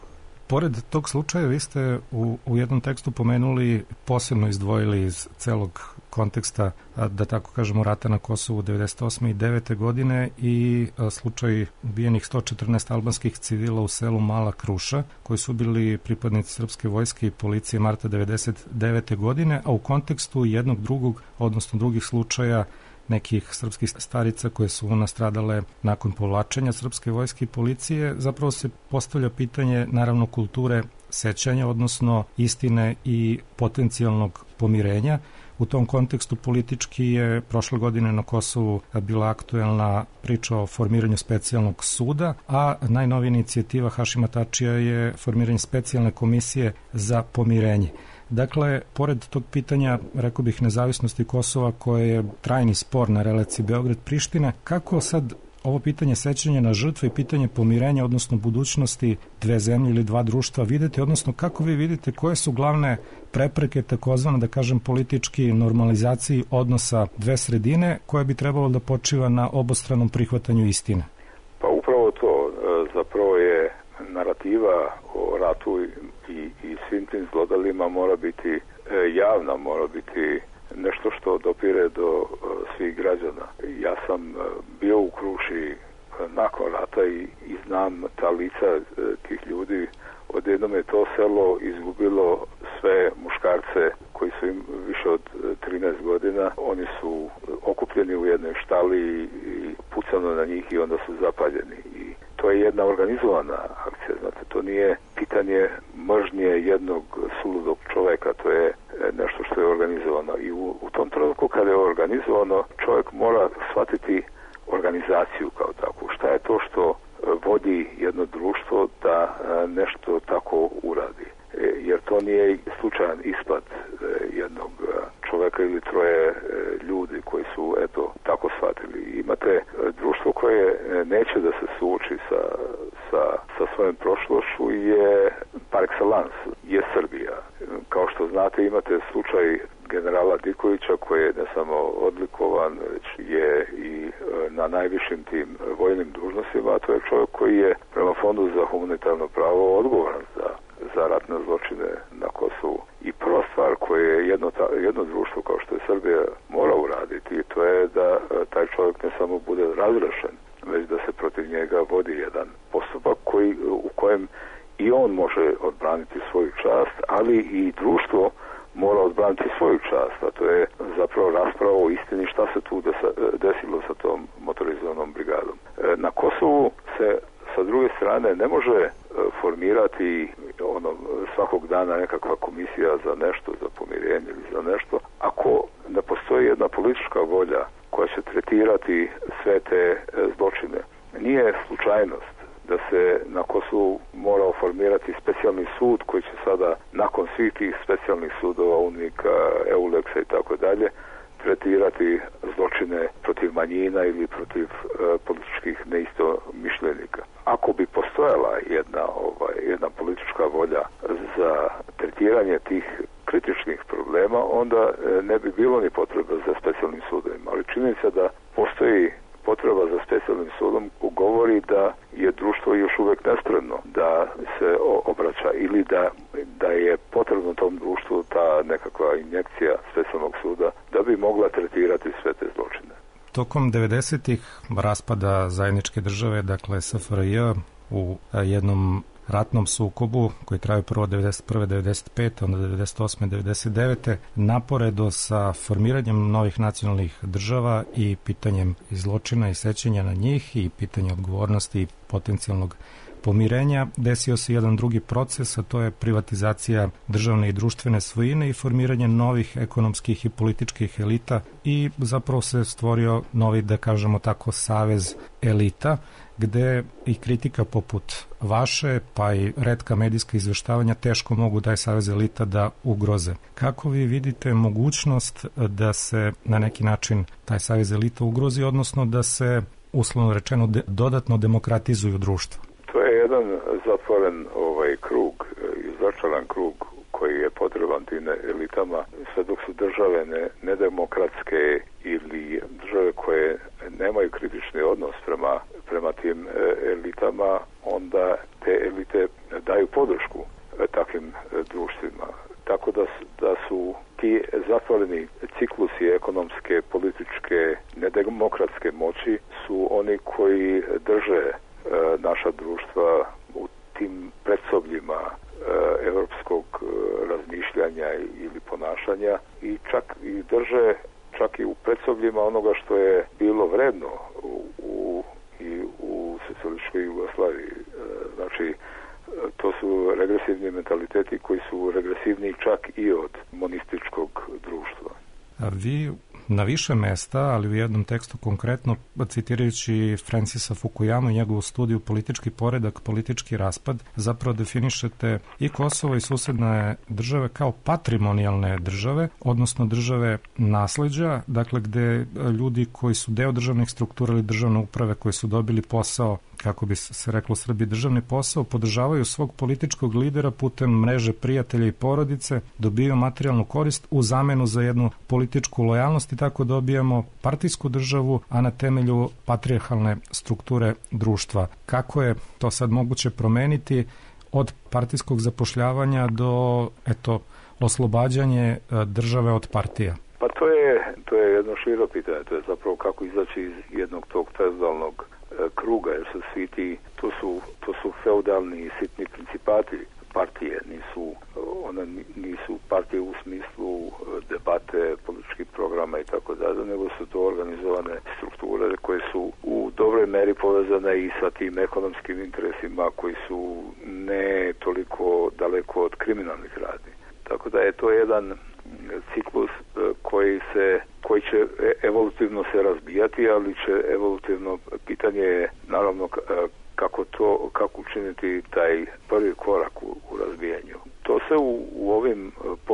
Pored tog slučaja, vi ste u, u jednom tekstu pomenuli, posebno izdvojili iz celog konteksta, da tako kažemo, rata na Kosovu devedeset osme i devete godine i slučaj ubijenih sto četrnaest albanskih civila u selu Mala Kruša, koji su bili pripadnici srpske vojske i policije marta devedeset devete godine, a u kontekstu jednog drugog, odnosno drugih slučaja nekih srpskih starica koje su nastradale nakon povlačenja srpske vojske i policije, zapravo se postavlja pitanje, naravno, kulture sećanja, odnosno istine i potencijalnog pomirenja. U tom kontekstu politički je prošle godine na Kosovu bila aktuelna priča o formiranju specijalnog suda, a najnovija inicijativa Hašima Tačija je formiranje specijalne komisije za pomirenje. Dakle, pored tog pitanja, rekao bih, nezavisnosti Kosova, koje je trajni spor na relaciji Beograd-Priština, kako sad ovo pitanje sećanja na žrtve i pitanje pomirenja, odnosno budućnosti dve zemlje ili dva društva vidite, odnosno kako vi vidite koje su glavne prepreke takozvano, da kažem, politički normalizaciji odnosa dve sredine, koje bi trebalo da počiva na obostranom prihvatanju istine? Pa upravo to, zapravo je narativa o ratu i, i svim tim zlodalima mora biti javna, mora biti nešto što dopire do svih građana. Ja sam bio u Kruši nakon rata i, i znam ta lica tih ljudi. Odjednom je to selo izgubilo sve muškarce koji su im više od trinaest godina. Oni su okupljeni u jednoj štali i pucano na njih i onda su zapaljeni. I to je jedna organizovana akcija. Znate, to nije pitanje mržnje jednog suludog čoveka, to je nešto što je organizovano. I u, u tom trenutku kada je organizovano, čovjek mora shvatiti organizaciju kao takvu. Šta je to što vodi jedno društvo da nešto tako uradi? Jer to nije slučajan ispad jednog čovjeka ili troje ljudi koji su eto tako shvatili. Imate društvo koje neće da se suoči sa, sa, sa svojom prošlošću je par excellence, je Srbija. Kao što znate, imate slučaj generala Dikovića koji je ne samo odlikovan, već je i na najvišim tim vojnim dužnostima, a to je čovjek koji je prema Fondu za humanitarno pravo odgovoran za, za ratne zločine na Kosovu. I prva stvar koju je jedno, jedno društvo kao što je Srbija mora uraditi, to je da taj čovjek ne samo bude razrešen, već da se protiv njega vodi jedan postupak koji, u kojem i on može odbraniti svoju čast, ali i društvo mora odbraniti svoju čast, a to je zapravo rasprava o istini šta se tu desilo sa tom motorizovanom brigadom. Na Kosovu se sa druge strane ne može formirati ono svakog dana nekakva komisija za nešto, za pomirenje ili za nešto, ako ne postoji jedna politička volja koja će tretirati sve te zločine. Nije slučajnost da se na Kosovu mora formirati specijalni sud koji će sada, nakon svih tih specijalnih sudova, UNIKA, EULEX-a i tako dalje, tretirati zločine protiv manjina ili protiv e, političkih neistomišljenika. Ako bi postojala jedna, ovaj, jedna politička volja za tretiranje tih kritičnih problema, onda e, ne bi bilo ni potrebe za specijalnim sudovima. Ali činjenica da postoji potreba za specijalnim sudom govori da je društvo još uvijek nespremno da se obraća ili da, da je potrebno tom društvu ta nekakva injekcija specijalnog suda da bi mogla tretirati sve te zločine. Tokom devedesetih raspada zajedničke države, dakle S F R J, u jednom ratnom sukobu koji traju prvo devedeset prve devedeset pete onda devedeset osme devedeset devete naporedo sa formiranjem novih nacionalnih država i pitanjem zločina i sećanja na njih i pitanje odgovornosti i potencijalnog pomirenja, desio se jedan drugi proces, a to je privatizacija državne i društvene svojine i formiranje novih ekonomskih i političkih elita i zapravo se stvorio novi, da kažemo tako, savez elita, gde i kritika poput vaše, pa i retka medijska izveštavanja teško mogu taj savez elita da ugroze. Kako vi vidite mogućnost da se na neki način taj savez elita ugrozi, odnosno da se, uslovno rečeno, de, dodatno demokratizuju društvo? To je jedan zatvoren ovaj krug, začaran krug koji je potreban tim elitama, sve dok su države ne, nedemokratske ili države koje nemaju kritični odnos prema, prema tim elitama, onda te elite daju podršku takvim društvima. Tako da su, da su ti zatvoreni ciklusi ekonomske, političke, nedemokratske moći su oni koji drže e, naša društva u tim predsobljima e, evropskog e, razmišljanja ili ponašanja i čak i drže čak i u predsobljima onoga što je bilo vredno u, u, i u socijalističkoj Jugoslaviji. E, znači, to su regresivni mentaliteti koji su regresivni čak i od monističkog društva. A vi na više mesta, ali u jednom tekstu konkretno, citirajući Francisa Fukuyamu i njegovu studiju Politički poredak, politički raspad, zapravo definišete i Kosovo i susedne države kao patrimonijalne države, odnosno države nasleđa, dakle gde ljudi koji su deo državnih struktura ili državne uprave koji su dobili posao, kako bi se reklo u Srbiji, državni posao, podržavaju svog političkog lidera putem mreže prijatelja i porodice, dobijaju materijalnu korist u zamenu za jednu političku lojalnost i tako dobijamo partijsku državu, a na temelju patrijarhalne strukture društva. Kako je to sad moguće promeniti od partijskog zapošljavanja do, eto, oslobađanje države od partija? Pa to je, to je jedno širo pitanje, to je zapravo kako izaći iz jednog tog feudalnog kruga, jer su svi ti, to su, to su feudalni i sitni principati partije, nisu, one nisu partije u smislu debate, političkih programa i tako dalje, nego su to organizovane strukture koje su u dobroj meri povezane i sa tim ekonomskim interesima koji su ne toliko daleko od kriminalnih radnji. Tako da je to jedan ciklus koji se koji će evolutivno se razbijati, ali će evolutivno, pitanje je naravno kako to, kako učiniti taj prvi korak u, u razbijanju. To se u, u ovim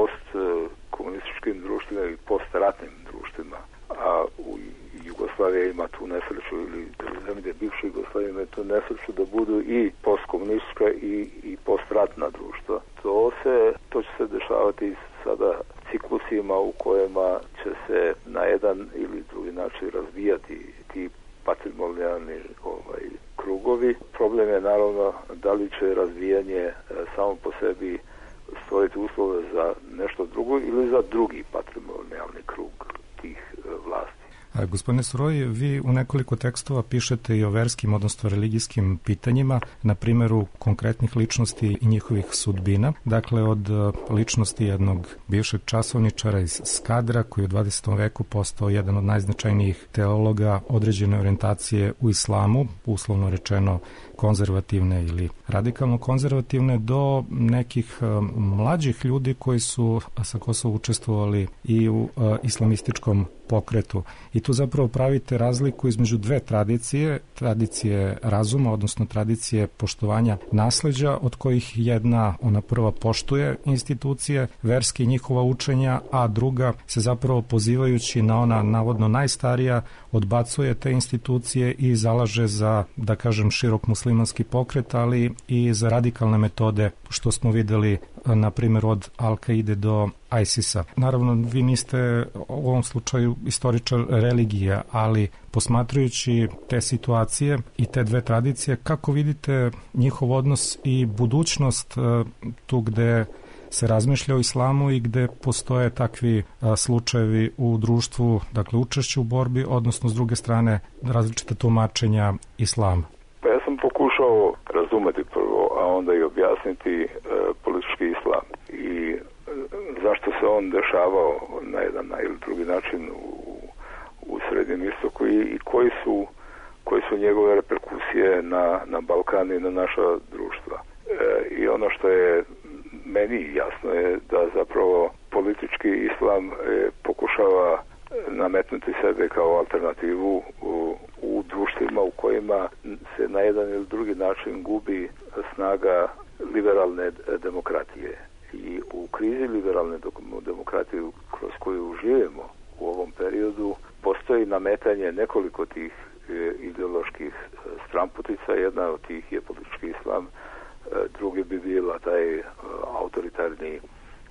postkomunističkim društvima i postratnim društvima, a u Jugoslaviji ima tu nesreću, ili zemlje bivše Jugoslavije ima tu nesreću da budu i postkomunistička i, i postratna društva. To se, to će se dešavati sada ciklusima u kojima će se na jedan ili drugi način razvijati ti patrimonijalni ovaj, krugovi. Problem je naravno da li će razvijanje e, samo po sebi stvoriti uslove za nešto drugo ili za drugi patrimonijalni krug tih e, vlasti. A, gospodine Suroj, vi u nekoliko tekstova pišete i o verskim, odnosno religijskim pitanjima, na primjeru konkretnih ličnosti i njihovih sudbina. Dakle, od ličnosti jednog bivšeg časovničara iz Skadra, koji je u dvadesetom veku postao jedan od najznačajnijih teologa određene orijentacije u islamu, uslovno rečeno konzervativne ili radikalno konzervativne, do nekih mlađih ljudi koji su sa Kosova učestvovali i u islamističkom pokretu. I tu zapravo pravite razliku između dve tradicije, tradicije razuma, odnosno tradicije poštovanja nasleđa, od kojih jedna, ona prva, poštuje institucije, verske i njihova učenja, a druga se zapravo pozivajući na ona navodno najstarija, odbacuje te institucije i zalaže za, da kažem, širok muslimanski pokret, ali i za radikalne metode, što smo videli na primjer od Al-Kaide do ISIS-a. Naravno, vi niste u ovom slučaju istoričar religije, ali posmatrajući te situacije i te dve tradicije, kako vidite njihov odnos i budućnost tu gde se razmišlja o islamu i gde postoje takvi a, slučajevi u društvu, dakle učešće u borbi, odnosno s druge strane različite tumačenja islama? Pa ja sam pokušao razumeti prvo, a onda i objasniti e, politički islam i e, zašto se on dešavao na jedan ili drugi način u, u Srednjem istoku i, i koji su koji su njegove reperkusije na, na Balkanu i na naša društva. E, I ono što je meni jasno je da zapravo politički islam e, pokušava nametnuti sebe kao alternativu u, u društvima u kojima se na jedan ili drugi način gubi snaga liberalne demokratije. I u krizi liberalne demokratije kroz koju živimo u ovom periodu postoji nametanje nekoliko tih e, ideoloških stramputica. Jedna od tih je politički islam, e, drugi bi bila taj e, autoritarni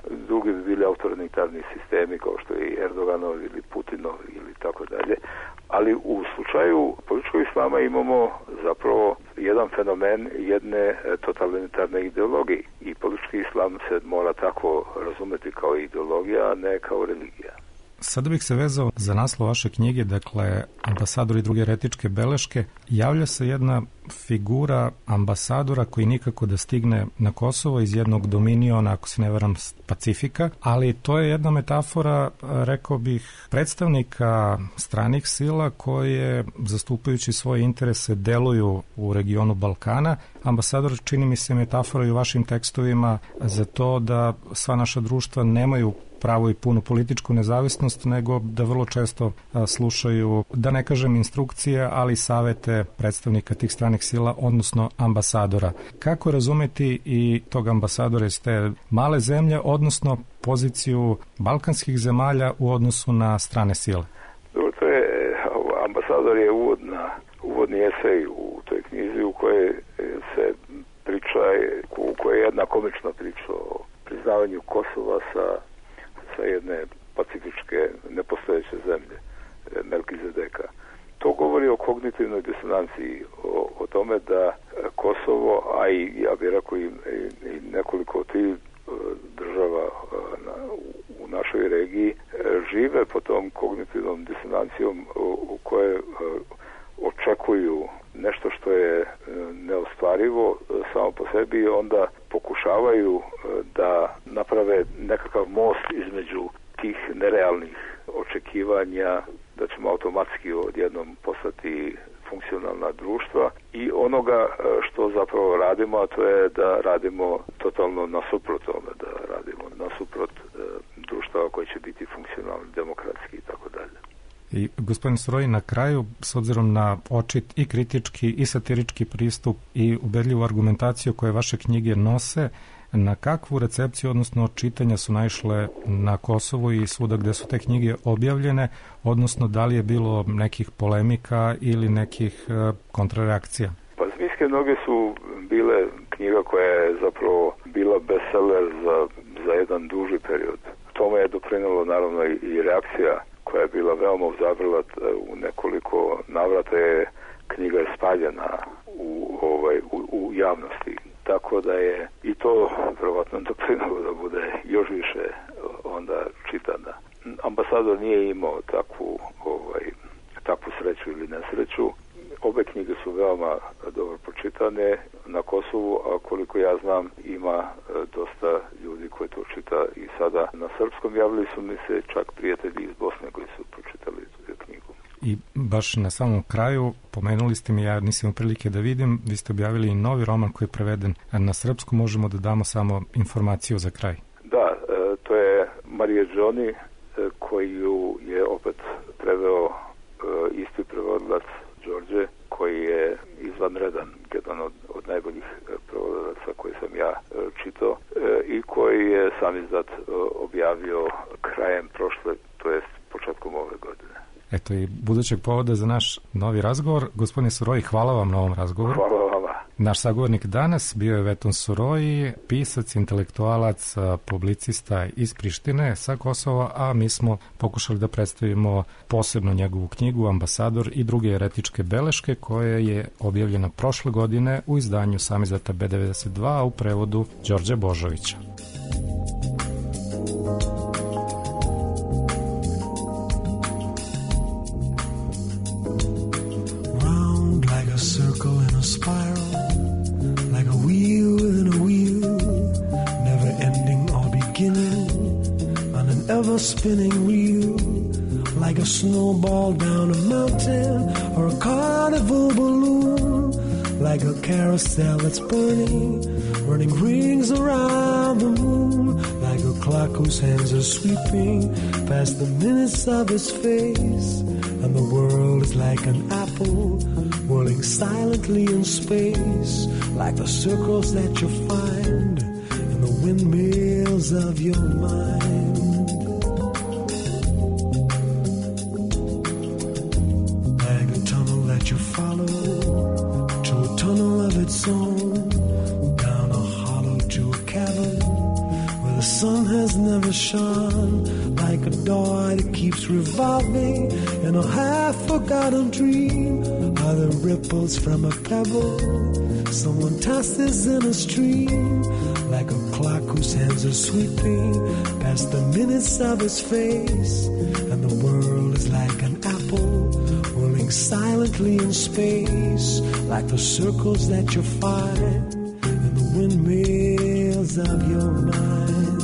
drugi bi bili autoritarni sistemi kao što je Erdoganov ili Putinov ili tako dalje. Ali u slučaju političkog islama imamo zapravo jedan fenomen jedne totalitarne ideologije i politički islam se mora tako razumeti kao ideologija, a ne kao religija. Sada bih se vezao za naslov vaše knjige, dakle, ambasador i druge eretičke beleške. Javlja se jedna figura ambasadora koji nikako da stigne na Kosovo iz jednog dominiona, ako se ne varam, Pacifika, ali to je jedna metafora, rekao bih, predstavnika stranih sila koje, zastupajući svoje interese, deluju u regionu Balkana. Ambasador, čini mi se, metafora i u vašim tekstovima za to da sva naša društva nemaju pravo i punu političku nezavisnost, nego da vrlo često a, slušaju, da ne kažem instrukcije, ali savete predstavnika tih stranih sila, odnosno ambasadora. Kako razumeti i tog ambasadora iz te male zemlje, odnosno poziciju balkanskih zemalja u odnosu na strane sile? Dobro, to je, ambasador je uvodna, uvodni esej u toj knjizi u kojoj se priča, u kojoj je jedna komična priča o priznavanju Kosova sa sa jedne pacifičke nepostojeće zemlje, Melkizedeka. To govori o kognitivnoj disonanciji, o, o tome da Kosovo, a i ja bih rekao i, i nekoliko tih država na, u našoj regiji, žive po tom kognitivnom disonancijom u, u koje očekuju nešto što je neostvarivo samo po sebi i onda pokušavaju da naprave nekakav most između tih nerealnih očekivanja da ćemo automatski odjednom postati funkcionalna društva i onoga što zapravo radimo, a to je da radimo totalno nasuprot tome, da radimo nasuprot društava koje će biti funkcionalni, demokratski i tako dalje. I gospodin Suroi, na kraju, s obzirom na očit i kritički i satirički pristup i ubedljivu argumentaciju koje vaše knjige nose, na kakvu recepciju, odnosno čitanja su naišle na Kosovu i svuda gde su te knjige objavljene, odnosno da li je bilo nekih polemika ili nekih e, kontrareakcija? Pa Zmijske noge su bile knjiga koja je zapravo bila bestseller za, za jedan duži period. Tome je doprinalo naravno i reakcija koja je bila veoma uzavrela u nekoliko navrata, je knjiga je spaljena u, ovaj, u, u javnosti. Tako da je i to vjerovatno doprinalo da bude još više onda čitana. Ambasador nije imao takvu, ovaj, takvu sreću ili nesreću. Obe knjige su veoma dobro pročitane na Kosovu, a koliko ja znam ima dosta ljudi koji to čita i sada na srpskom. Javili su mi se čak prijatelji iz Bosne koji su pročitali knjigu. I baš na samom kraju, pomenuli ste mi, ja nisam imao prilike da vidim, vi ste objavili i novi roman koji je preveden na srpsku, možemo da damo samo informaciju za kraj. Da, to je Marija Đoni, koju je opet preveo isti prevodilac Đorđe, koji je izvanredan, jedan od, od najboljih prevodilaca koji sam ja čitao i koji je sam izdat objavio krajem prošle, to jest početkom ove godine. Eto i budućeg povoda za naš novi razgovor. Gospodine Suroi, hvala vam na ovom razgovoru. Hvala vama. Naš sagovornik danas bio je Veton Suroi, pisac, intelektualac, publicista iz Prištine sa Kosova, a mi smo pokušali da predstavimo posebno njegovu knjigu Ambasador i druge eretičke beleške, koja je objavljena prošle godine u izdanju Samizdata be devedeset dva u prevodu Đorđe Božovića. Circle in a spiral, like a wheel within a wheel, never ending or beginning, on an ever spinning wheel, like a snowball down a mountain or a carnival balloon, like a carousel that's burning, running rings around the moon, like a clock whose hands are sweeping past the minutes of its face, and the world is like an apple whirling silently in space, like the circles that you find in the windmills of your mind. Like a tunnel that you follow to a tunnel of its own, down a hollow to a cavern where the sun has shone like a door that keeps revolving in a half-forgotten dream. Are the ripples from a pebble someone tosses in a stream, like a clock whose hands are sweeping past the minutes of his face, and the world is like an apple whirling silently in space, like the circles that you find in the windmills of your mind.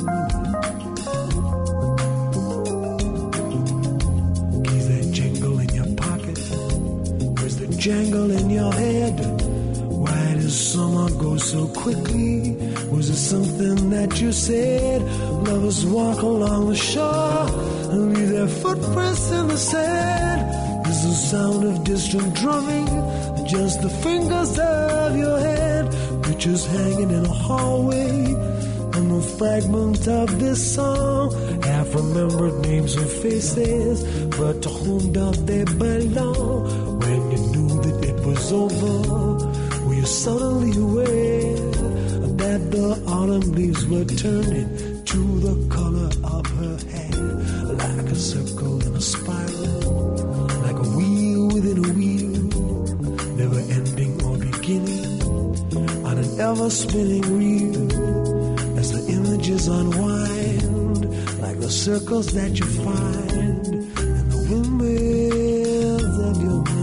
Keys that jingle in your pocket, where's the jangle in your head? Why does summer go so quickly? Was it something that you said? Lovers walk along the shore and leave their footprints in the sand. Is the sound of distant drumming just the fingers of your hand? Pictures hanging in a hallway, and the fragment of this song, half-remembered names and faces, but to whom don't they belong? When you knew that it was over, were you suddenly aware that the autumn leaves were turning to the color of her hair, like a circle in a spiral, like a wheel within a wheel, never ending or beginning, on an ever-spinning reel, as the images unwind, like the circles that you find in the windmills of your mind.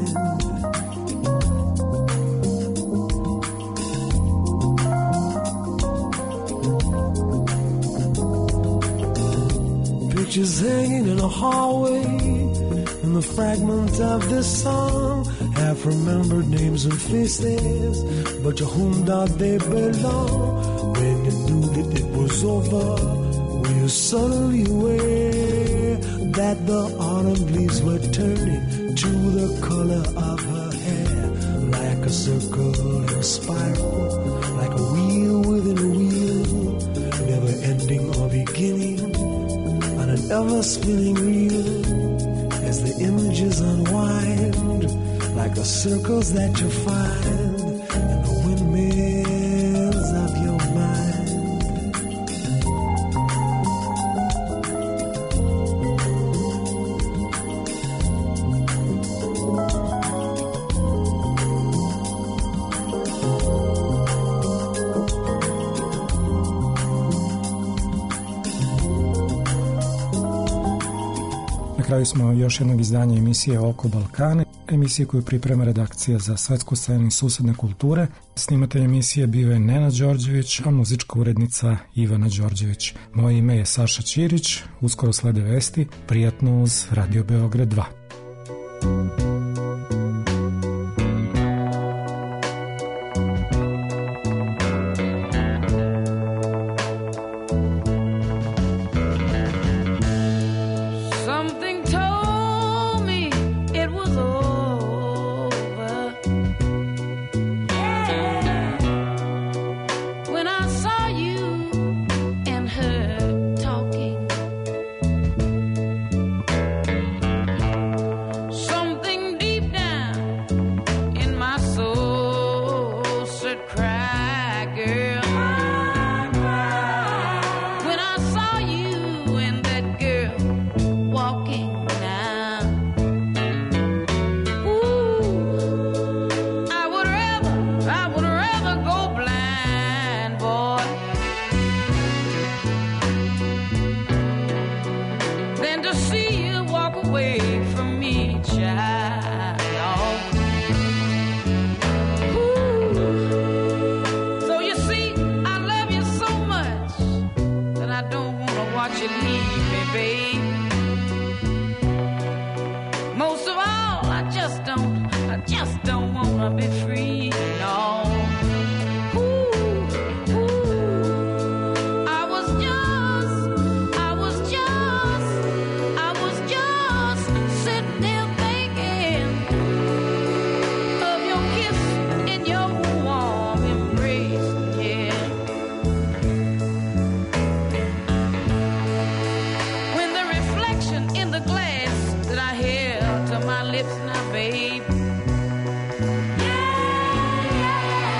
Pictures hanging in a hallway, and the fragment of this song, half-remembered names and faces, but to whom do they belong? When you knew that it was over, were you suddenly aware that the autumn leaves were turning to the color of her hair, like a circle in a spiral, like a wheel within a wheel, never ending or beginning, an ever-spinning reel, as the images unwind, like the circles that you find in the windmills of your mind. Na kraju smo još jednog izdanja emisije Oko Balkana, emisije koju priprema redakcija za svetsku scenu i susedne kulture. Snimatelj emisije bio je Nenad Đorđević, a muzička urednica Ivana Đorđević. Moje ime je Saša Ćirić, uskoro slede vesti, prijatno uz Radio Beograd dva.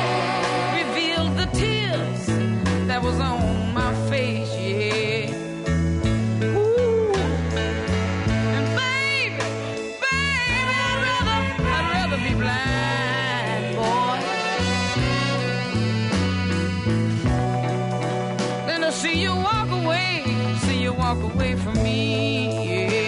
That was on my face, yeah. see you walk away, see you walk away from me, yeah.